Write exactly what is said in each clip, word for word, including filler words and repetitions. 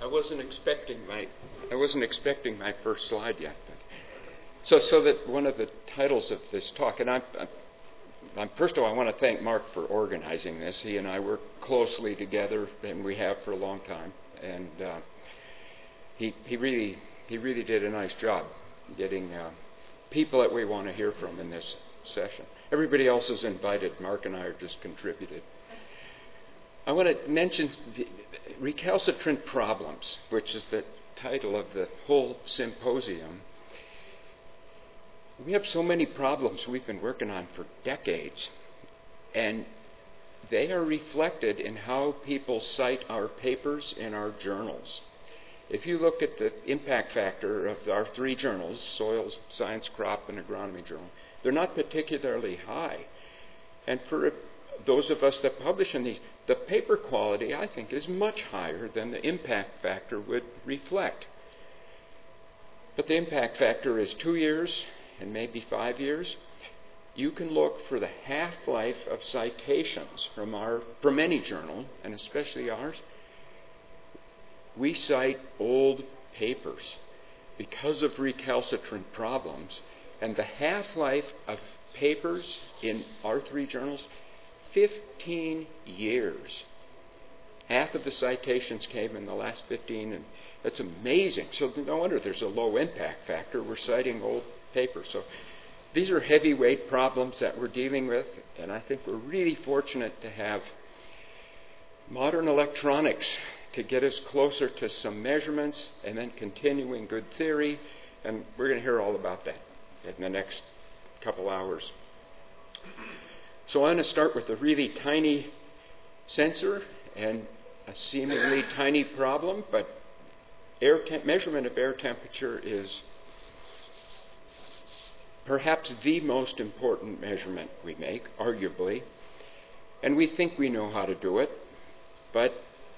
I wasn't expecting my I wasn't expecting my first slide yet. But so so that one of the titles of this talk, and I'm, I'm, I'm first of all I want to thank Mark for organizing this. He and I work closely together, and we have for a long time. And uh, he he really he really did a nice job getting uh, people that we want to hear from in this session. Everybody else is invited. Mark and I are just contributed. I want to mention the recalcitrant problems, which is the title of the whole symposium. We have so many problems we've been working on for decades, and they are reflected in how people cite our papers in our journals. If you look at the impact factor of our three journals, Soil Science, Crop, and Agronomy Journal, they're not particularly high. And for those of us that publish in these, the paper quality, I think, is much higher than the impact factor would reflect. But the impact factor is two years and maybe five years. You can look for the half-life of citations from our from any journal, and especially ours. We cite old papers because of recalcitrant problems, and the half-life of papers in our three journals, fifteen years. Half of the citations came in the last fifteen, and that's amazing. So no wonder there's a low impact factor. We're citing old papers. So these are heavyweight problems that we're dealing with, and I think we're really fortunate to have modern electronics to get us closer to some measurements and then continuing good theory, and we're going to hear all about that in the next couple hours. So I want to start with a really tiny sensor and a seemingly tiny problem, but air temp- measurement of air temperature is perhaps the most important measurement we make, arguably, and we think we know how to do it, but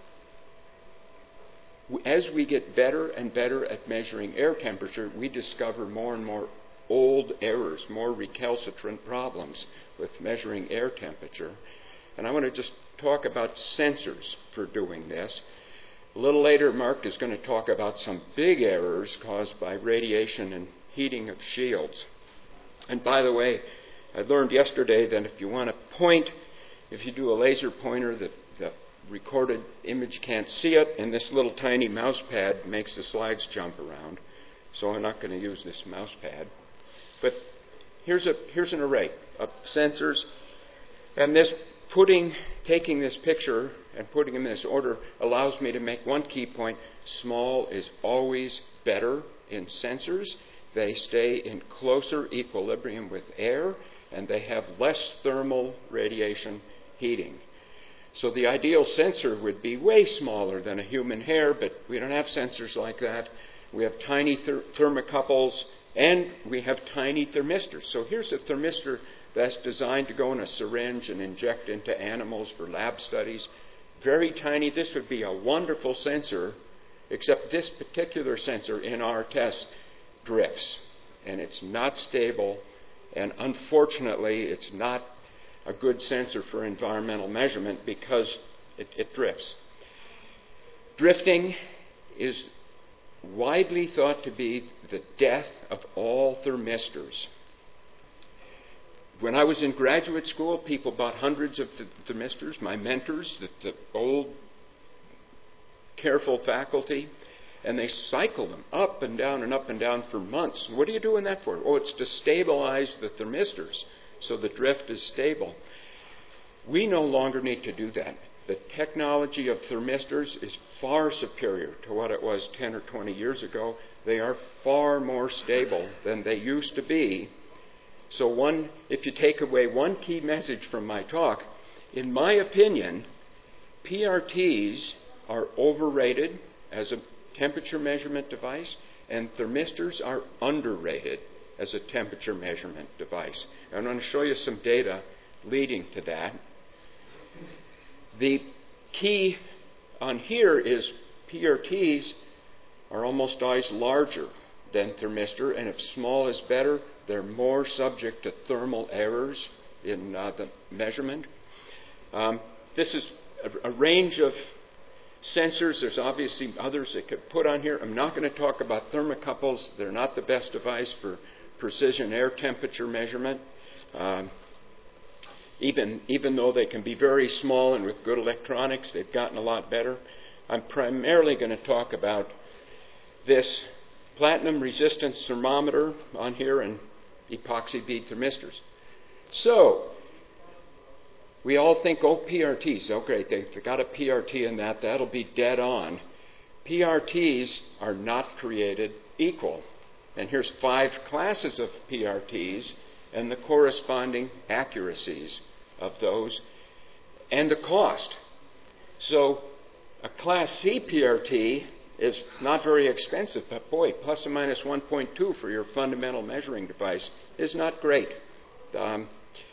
as we get better and better at measuring air temperature, we discover more and more old errors, more recalcitrant problems with measuring air temperature. And I want to just talk about sensors for doing this. A little later, Mark is going to talk about some big errors caused by radiation and heating of shields. And by the way, I learned yesterday that if you want to point, if you do a laser pointer, the, the recorded image can't see it, and this little tiny mouse pad makes the slides jump around. So I'm not going to use this mouse pad. But here's a here's an array of sensors, and this putting taking this picture and putting in this order allows me to make one key point. Small is always better in sensors. They stay in closer equilibrium with air, and they have less thermal radiation heating. So the ideal sensor would be way smaller than a human hair, but we don't have sensors like that. We have tiny ther- thermocouples, and we have tiny thermistors. So here's a thermistor that's designed to go in a syringe and inject into animals for lab studies. Very tiny. This would be a wonderful sensor, except this particular sensor in our test drifts, and it's not stable, and unfortunately it's not a good sensor for environmental measurement because it, it drifts. Drifting is widely thought to be the death of all thermistors. When I was in graduate school, people bought hundreds of th- thermistors. My mentors, the, the old, careful faculty, and they cycled them up and down and up and down for months. What are you doing that for? Oh, it's to stabilize the thermistors so the drift is stable. We no longer need to do that. The technology of thermistors is far superior to what it was ten or twenty years ago. They are far more stable than they used to be. So one, if you take away one key message from my talk, in my opinion, P R Ts are overrated as a temperature measurement device, and thermistors are underrated as a temperature measurement device. And I'm going to show you some data leading to that. The key on here is P R Ts are almost always larger than thermistor, and if small is better, they're more subject to thermal errors in uh, the measurement. Um, this is a, a range of sensors, there's obviously others that could put on here. I'm not going to talk about thermocouples. They're not the best device for precision air temperature measurement. Um, even, even though they can be very small and with good electronics, they've gotten a lot better. I'm primarily going to talk about this platinum resistance thermometer on here and epoxy bead thermistors. So, we all think, oh, P R Ts, oh great, they've got a P R T in that, that'll be dead on. P R Ts are not created equal. And here's five classes of P R Ts and the corresponding accuracies of those and the cost. So, a Class C P R T is not very expensive, but boy, plus or minus one point two for your fundamental measuring device is not great. Um,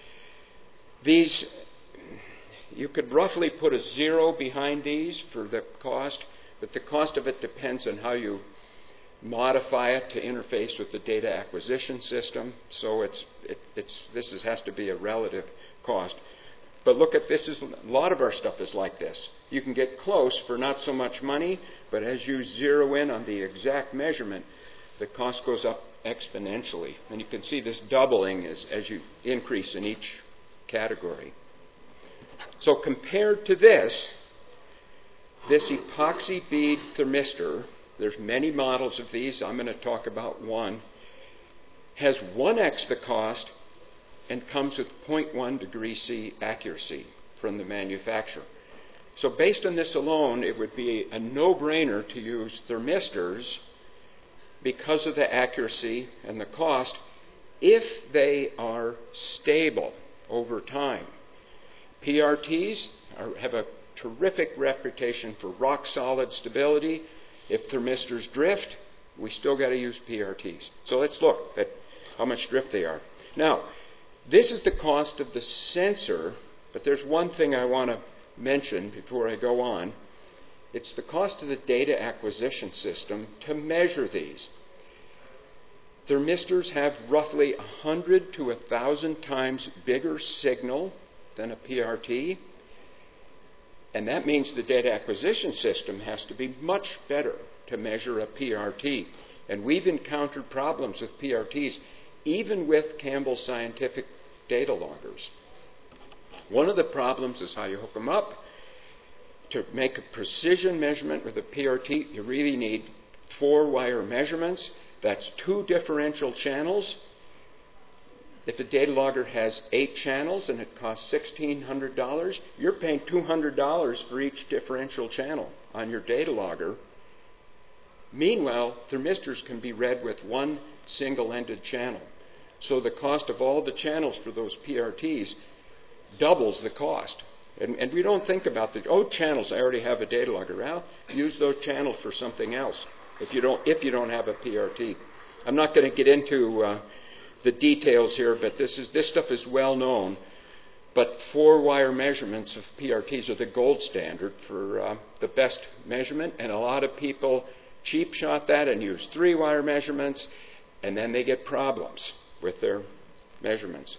these, you could roughly put a zero behind these for the cost, but the cost of it depends on how you modify it to interface with the data acquisition system. So it's, it, it's, this is, has to be a relative cost. But look at this, is, a lot of our stuff is like this. You can get close for not so much money, but as you zero in on the exact measurement, the cost goes up exponentially. And you can see this doubling as, as you increase in each category. So compared to this, this epoxy bead thermistor, there's many models of these, I'm going to talk about one, has one x the cost and comes with zero point one degree C accuracy from the manufacturer. So based on this alone, it would be a no-brainer to use thermistors because of the accuracy and the cost if they are stable over time. P R Ts are, have a terrific reputation for rock-solid stability. If thermistors drift, we still got to use P R Ts. So let's look at how much drift they are. Now, this is the cost of the sensor, but there's one thing I want to mention before I go on. It's the cost of the data acquisition system to measure these. Thermistors have roughly one hundred to one thousand times bigger signal than a P R T, and that means the data acquisition system has to be much better to measure a P R T. And we've encountered problems with P R Ts, even with Campbell Scientific data loggers. One of the problems is how you hook them up. To make a precision measurement with a P R T, you really need four wire measurements. That's two differential channels. If a data logger has eight channels and it costs sixteen hundred dollars, you're paying two hundred dollars for each differential channel on your data logger. Meanwhile, thermistors can be read with one single-ended channel. So the cost of all the channels for those P R Ts doubles the cost. And, and we don't think about the, oh, channels, I already have a data logger. Well, use those channels for something else if you don't, if you don't have a P R T. I'm not going to get into uh, the details here, but this, is, this stuff is well known. But four-wire measurements of P R Ts are the gold standard for uh, the best measurement, and a lot of people cheap shot that and use three-wire measurements, and then they get problems with their measurements.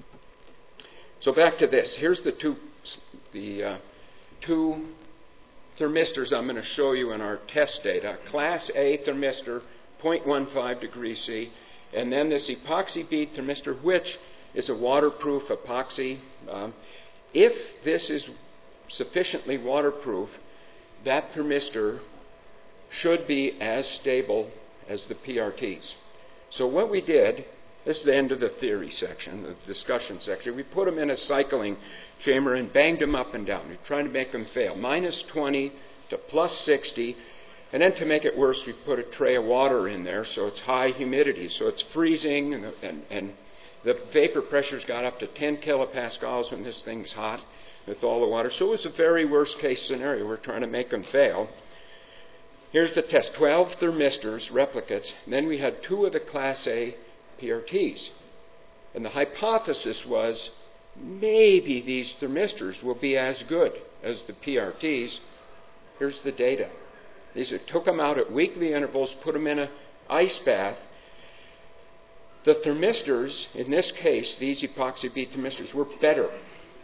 So back to this. Here's the two, the uh, two thermistors I'm going to show you in our test data. Class A thermistor, zero point one five degrees C, and then this epoxy bead thermistor, which is a waterproof epoxy. Um, if this is sufficiently waterproof, that thermistor should be as stable as the P R Ts. So what we did, this is the end of the theory section, the discussion section. We put them in a cycling chamber and banged them up and down. We're trying to make them fail. minus twenty to plus sixty. And then to make it worse, we put a tray of water in there, so it's high humidity. So it's freezing, and, and, and the vapor pressure's got up to ten kilopascals when this thing's hot with all the water. So it was a very worst case scenario. We're trying to make them fail. Here's the test. twelve thermistors, replicates. And then we had two of the Class A P R Ts. And the hypothesis was maybe these thermistors will be as good as the P R Ts. Here's the data. These are, took them out at weekly intervals, put them in an ice bath. The thermistors, in this case, these epoxy bead thermistors, were better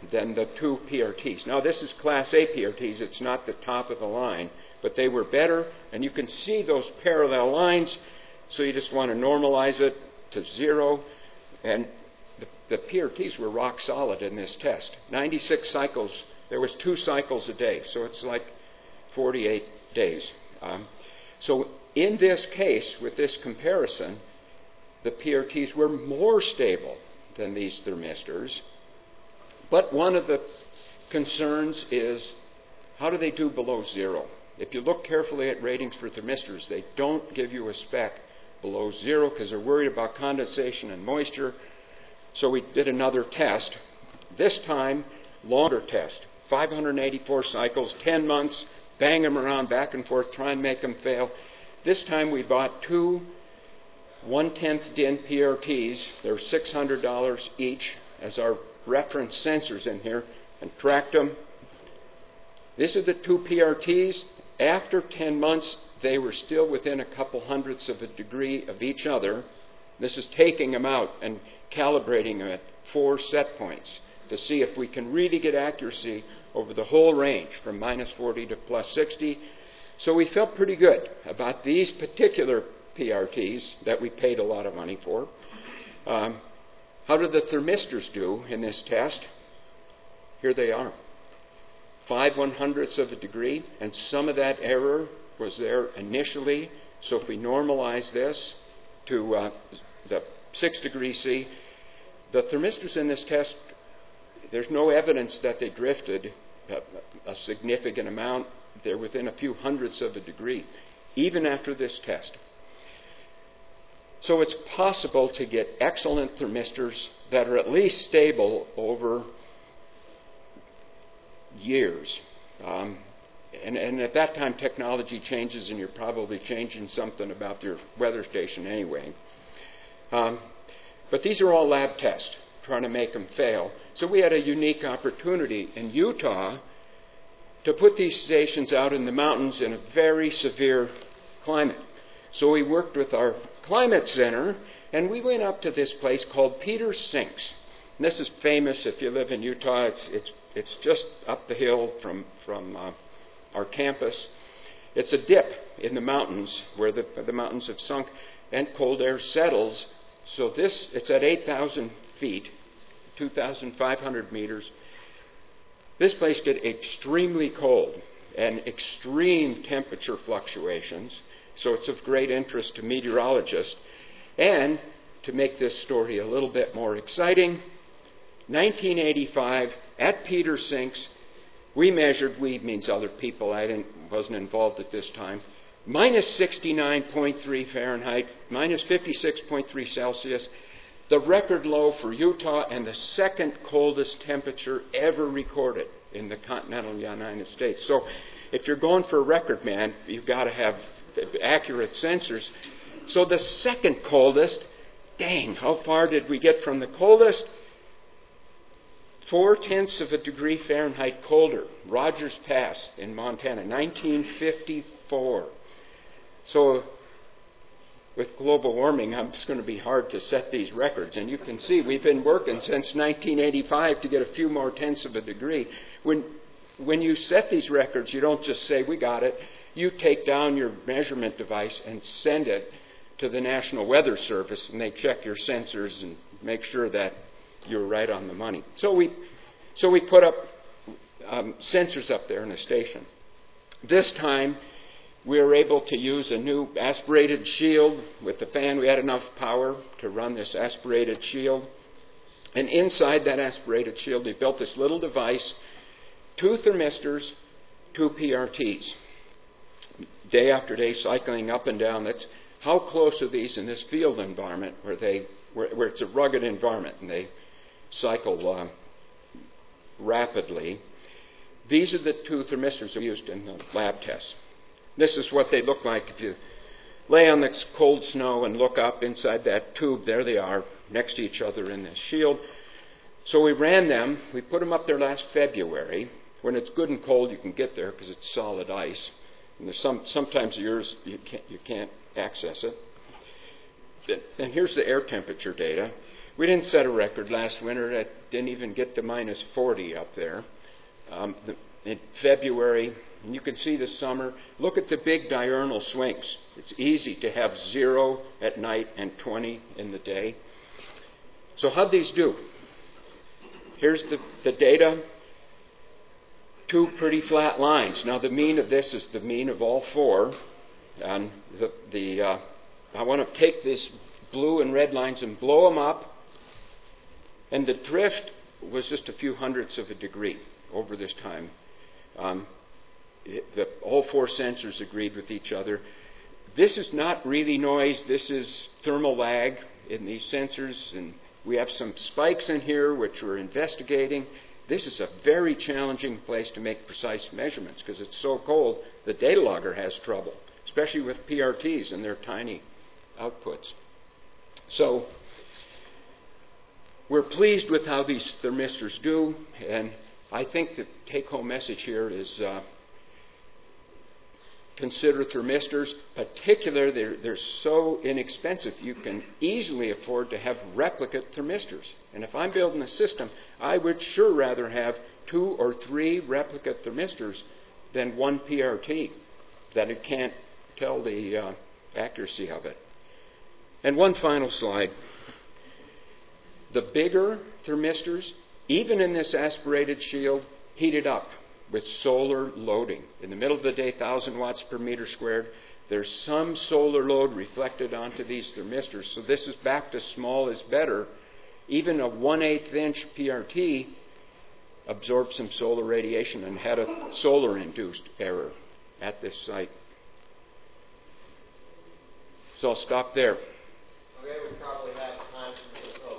than the two P R Ts. Now, this is Class A P R Ts. It's not the top of the line, but they were better, and you can see those parallel lines, so you just want to normalize it to zero, and the, the P R Ts were rock solid in this test. ninety-six cycles, there was two cycles a day, so it's like forty-eight days. Um, so in this case, with this comparison, the P R Ts were more stable than these thermistors. But one of the concerns is, how do they do below zero? If you look carefully at ratings for thermistors, they don't give you a spec below zero because they're worried about condensation and moisture. So we did another test. This time, longer test. five hundred eighty-four cycles, ten months, bang them around back and forth, try and make them fail. This time we bought two one-tenth D I N P R Ts. They're six hundred dollars each as our reference sensors in here, and tracked them. This is the two P R Ts. After ten months, they were still within a couple hundredths of a degree of each other. This is taking them out and calibrating them at four set points to see if we can really get accuracy over the whole range from minus forty to plus sixty. So we felt pretty good about these particular P R Ts that we paid a lot of money for. Um, how did the thermistors do in this test? Here they are. Five one hundredths of a degree, and some of that error was there initially. So if we normalize this to uh, the six degrees C, the thermistors in this test, there's no evidence that they drifted a, a significant amount. They're within a few hundredths of a degree, even after this test. So it's possible to get excellent thermistors that are at least stable over years. Um, and, and at that time, technology changes, and you're probably changing something about your weather station anyway. Um, but these are all lab tests, trying to make them fail. So we had a unique opportunity in Utah to put these stations out in the mountains in a very severe climate. So we worked with our climate center, and we went up to this place called Peters Sinks. And this is famous if you live in Utah. It's it's it's just up the hill from from uh, our campus. It's a dip in the mountains where the the mountains have sunk, and cold air settles. So this it's at eight thousand feet, two thousand five hundred meters. This place gets extremely cold and extreme temperature fluctuations. So it's of great interest to meteorologists. And to make this story a little bit more exciting, nineteen eighty-five at Peters Sinks, we measured, we means other people, I didn't, wasn't involved at this time, minus sixty-nine point three Fahrenheit, minus fifty-six point three Celsius, the record low for Utah and the second coldest temperature ever recorded in the continental United States. So if you're going for a record, man, you've got to have accurate sensors. So the second coldest, dang, how far did we get from the coldest? Four-tenths of a degree Fahrenheit colder. Rogers Pass in Montana, nineteen fifty-four. So with global warming, it's going to be hard to set these records. And you can see we've been working since nineteen eighty-five to get a few more tenths of a degree. When, when you set these records, you don't just say, we got it. You take down your measurement device and send it to the National Weather Service, and they check your sensors and make sure that you're right on the money. So we, so we put up um, sensors up there in the station. This time, we were able to use a new aspirated shield with the fan. We had enough power to run this aspirated shield. And inside that aspirated shield, we built this little device, two thermistors, two P R Ts. Day after day, cycling up and down. That's how close are these in this field environment where they, where, where it's a rugged environment and they cycle uh, rapidly. These are the two thermistors we used in the lab tests. This is what they look like if you lay on the cold snow and look up inside that tube. There they are, next to each other in this shield. So we ran them. We put them up there last February. When it's good and cold, you can get there because it's solid ice. And there's some sometimes yours you can't you can't access it. And here's the air temperature data. We didn't set a record last winter. It didn't even get to minus forty up there. Um, the, in February, and you can see the summer. Look at the big diurnal swings. It's easy to have zero at night and twenty in the day. So how'd these do? Here's the, the data. Two pretty flat lines. Now the mean of this is the mean of all four. And the, the uh, I want to take these blue and red lines and blow them up. And the drift was just a few hundredths of a degree over this time. Um, it, the, all four sensors agreed with each other. This is not really noise. This is thermal lag in these sensors. And we have some spikes in here which we're investigating. This is a very challenging place to make precise measurements because it's so cold, the data logger has trouble, especially with P R Ts and their tiny outputs. So we're pleased with how these thermistors do, and I think the take-home message here is uh, consider thermistors. Particularly, they're, they're so inexpensive, you can easily afford to have replicate thermistors. And if I'm building a system, I would sure rather have two or three replicate thermistors than one P R T, that it can't tell the uh, accuracy of it. And one final slide. The bigger thermistors, even in this aspirated shield, heated up with solar loading. In the middle of the day, one thousand watts per meter squared. There's some solar load reflected onto these thermistors. So this is back to small is better. Even a one eighth inch P R T absorbed some solar radiation and had a solar-induced error at this site. So I'll stop there. Okay, we probably have time for this. Oh,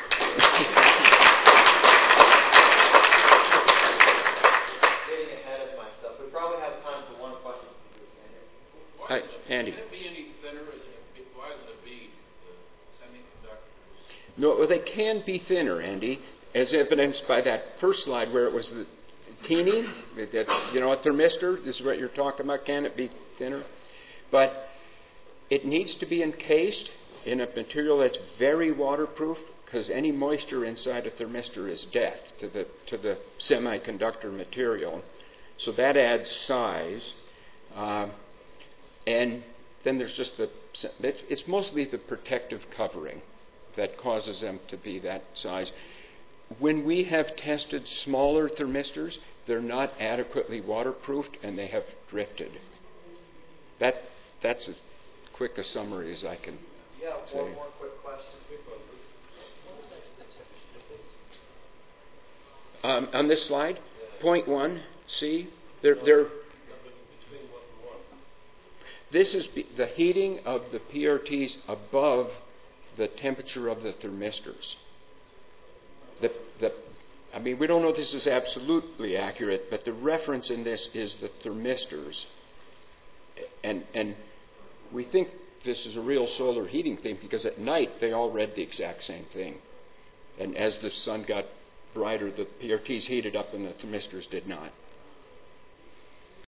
getting ahead of myself. We probably have time for one question. Hi, Andy. Can it be any thinner? Why isn't it bead? It's a semiconductor. No, well, they can be thinner, Andy, as evidenced by that first slide where it was the teeny, that, you know, a thermistor. This is what you're talking about. Can it be thinner? But it needs to be encased in a material that's very waterproof, because any moisture inside a thermistor is death to the to the semiconductor material. So that adds size. Uh, and then there's just the, it's mostly the protective covering that causes them to be that size. When we have tested smaller thermistors, they're not adequately waterproofed and they have drifted. That That's as quick a summary as I can Yeah, say. one more quick question. Um, on this slide, point one, see, they're, they're, this is be, the heating of the P R Ts above the temperature of the thermistors. The, the, I mean, we don't know if this is absolutely accurate, but the reference in this is the thermistors. And, and we think this is a real solar heating thing because at night they all read the exact same thing. And as the sun got brighter, the P R Ts heated up and the thermistors did not.